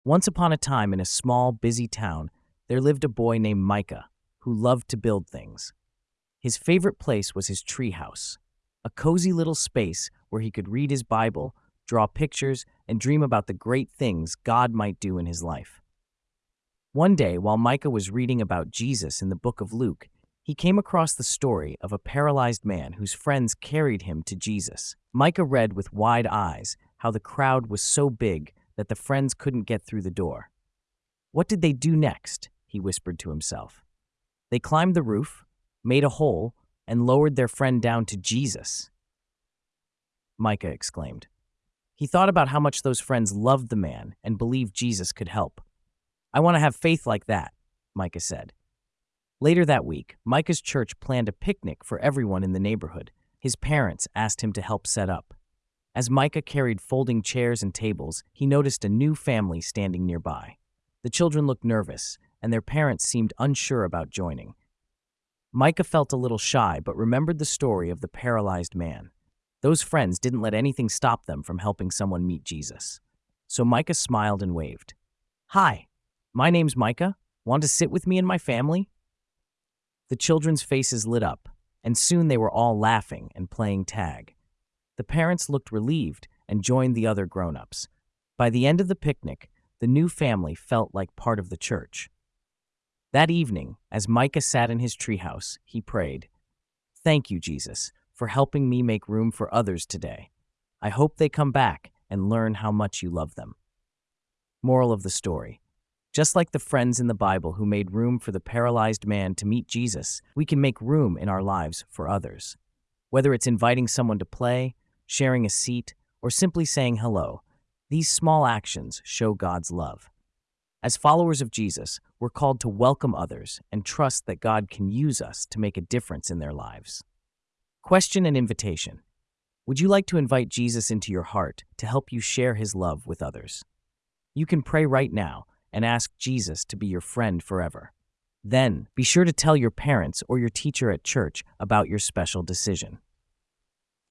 Once upon a time in a small, busy town, there lived a boy named Micah who loved to build things. His favorite place was his treehouse, a cozy little space where he could read his Bible, draw pictures, and dream about the great things God might do in his life. One day, while Micah was reading about Jesus in the book of Luke, he came across the story of a paralyzed man whose friends carried him to Jesus. Micah read with wide eyes how the crowd was so big that the friends couldn't get through the door. What did they do next? He whispered to himself. They climbed the roof, made a hole, and lowered their friend down to Jesus. Micah exclaimed. He thought about how much those friends loved the man and believed Jesus could help. I want to have faith like that, Micah said. Later that week, Micah's church planned a picnic for everyone in the neighborhood. His parents asked him to help set up. As Micah carried folding chairs and tables, he noticed a new family standing nearby. The children looked nervous, and their parents seemed unsure about joining. Micah felt a little shy, but remembered the story of the paralyzed man. Those friends didn't let anything stop them from helping someone meet Jesus. So Micah smiled and waved. Hi, my name's Micah. Want to sit with me and my family? The children's faces lit up, and soon they were all laughing and playing tag. The parents looked relieved and joined the other grown-ups. By the end of the picnic, the new family felt like part of the church. That evening, as Micah sat in his treehouse, he prayed, "Thank you, Jesus, for helping me make room for others today. I hope they come back and learn how much you love them." Moral of the story: just like the friends in the Bible who made room for the paralyzed man to meet Jesus, we can make room in our lives for others. Whether it's inviting someone to play, sharing a seat, or simply saying hello, these small actions show God's love. As followers of Jesus, we're called to welcome others and trust that God can use us to make a difference in their lives. Question and invitation. Would you like to invite Jesus into your heart to help you share his love with others? You can pray right now and ask Jesus to be your friend forever. Then, be sure to tell your parents or your teacher at church about your special decision.